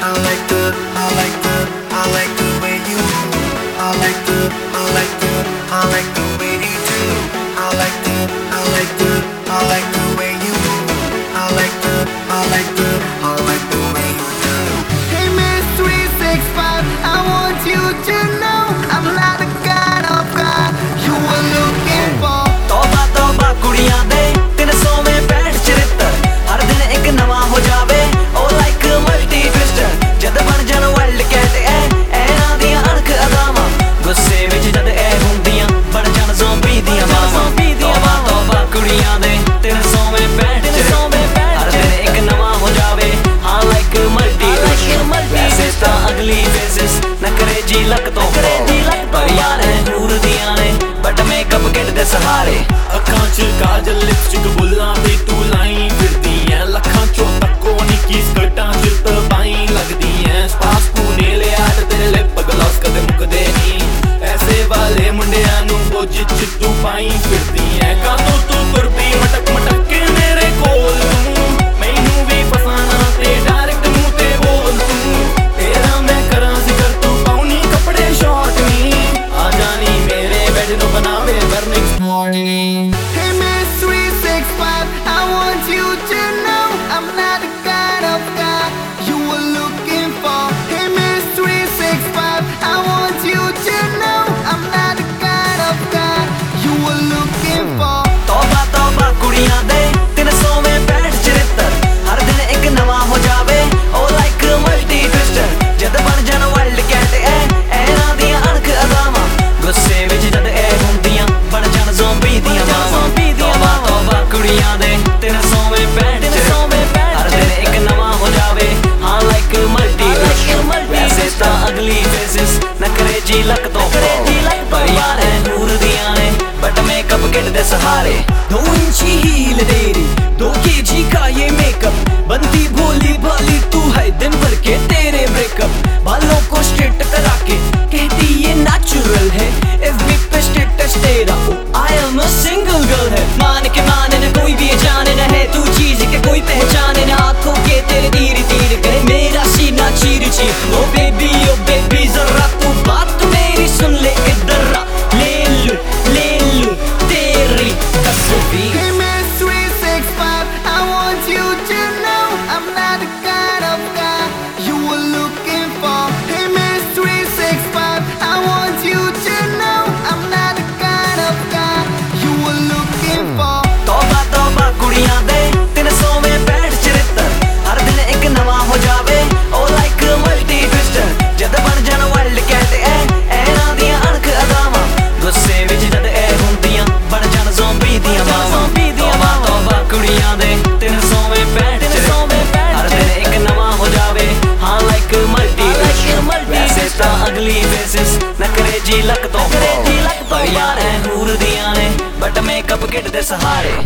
way you move. I like the way you do. I like the way you move. I like the way you do. Hey Miss 365, I want you to know I'm not the kind of guy you were looking for. तौबा तौबा कुड़ियां दे 365 चरित्र हर दिन एक नवा हो जावे ओ like multi twister जद बन जान वर्ल्ड कहते ऐना दियां अणख अदावां गुस्से विच जद ऐ हुंदियां बन जान ज़ोंबी दियां मावां तौबा तौबा कुड़ियां दे 365 चरित्र हर दिन एक नवा हो जावे हाँ लाइक मल्टी ट्विस्टर वैसे तां अगली फेसेस न करे जी लक तो पर यार है नूर दियां ने बट मेकअप किट दे सहारे ਅੱਖਾਂ 'ਚ ਕਾਜਲ ਲਿਪਸਟਿਕ ਬੁੱਲਾਂ ਤੇ ਤੂੰ ਲਾਈ ਫਿਰਦੀ ਐ ਲੱਖਾਂ 'ਚੋਂ ਤੱਕੋ ਨਿੱਕੀ ਸਕਰਟਾਂ 'ਚ ਤਬਾਈ ਲੱਗਦੀ ਐ ਸਪਾਸ ਪੂਨੇ ਲਿਆ ਤੇ ਤੇਰੇ ਲਿਪ ਗਲਾਸ ਕਦੇ ਮੁੱਕਦੇ ਨਹੀਂ ਐਸੇ ਵਾਲੇ ਮੁੰਡਿਆਂ ਨੂੰ ਬੋਝ 'ਚ ਤੂੰ ਪਾਈ ਫਿਰਦੀ ਐ ਕਾਹਤੋਂ ਤੂੰ ਤੁਰ ਪਈ ਮਟਕ ਮਟਕ ਕੇ ਮੇਰੇ ਕੋਲ ਤੂੰ ਮੈਨੂੰ ਵੀ ਫਸਾਣਾ ਤੇ ਡਾਇਰੈਕਟ ਮੂੰਹ ਤੇ ਬੋਲ ਤੂੰ ਤੇਰਾ ਮੈਂ ਕਰਾਂ ਜ਼ਿਕਰ ਤੂੰ ਪਾਉਣੀ ਕੱਪੜੇ ਸ਼ਾਰਟ ਨਹੀਂ ਆ ਜਾਣੀ ਮੇਰੇ ਬੈਡ ਨੂੰ ਬਣਾਵੇ burning morning Hey Miss 365, I want you to know I'm not the kind of guy you were looking for. Hey Miss 365, I want you to know I'm not the kind of guy you were looking for. तौबा तौबा कुड़ियां दे 365 चरित्र हर दिन एक नवा हो जावे ओ like multi twister जद बन जान वर्ल्ड कहते ऐना दियां अणख अदावां गुस्से विच जद ऐ हुंदियां बन जान ज़ोंबी दियां मावां तौबा तौबा कुड़ियां दे 365 चरित्र हर दिन एक नवा हो जावे हाँ लाइक मल्टी ट्विस्टर वैसे तां अगली फेसेस न करे जी लक तो पर यार है नूर दियां ने बट मेकअप किट दे सहारे 2 इंची हील तेरी 2 kg का ये मेकअप बनती भोली भाली तू है दिन भर के तेरे ब्रेकअप बालों को स्ट्रेट करा के कहती ये नेचुरल है FB पे स्टेटस तेरा I am a single girl है मान के माने न कोई भी जाने न है तू चीज के कोई पहचाने न आंखों के तेरे तीर तीर करे मेरा सीना चीर चीर ओ बेबी जरा तू बात मेरी सुन ले इधर आ ले लूं तेरी तस्वीर Hey Miss 365, I want you to know I'm not the kind of guy you were looking for. Hey Miss 365, I want you to know I'm not the kind of guy you were looking for. तौबा तौबा कुड़ियां दे 365 चरित्र हर दिन एक नवा हो जावे ओ like multi twister जद बन जान वर्ल्ड कहते ऐना दियां अणख अदावां गुस्से विच जद ऐ हुंदियां बन जान ज़ोंबी दियां मावां तौबा तौबा कुड़ियां दे 365 चरित्र हर दिन एक नवा हो जावे हाँ लाइक मल्टी ट्विस्टर वैसे तां अगली फेसेस न करे जी लक तो पर यार है नूर दियां ने बट मेकअप किट दे सहारे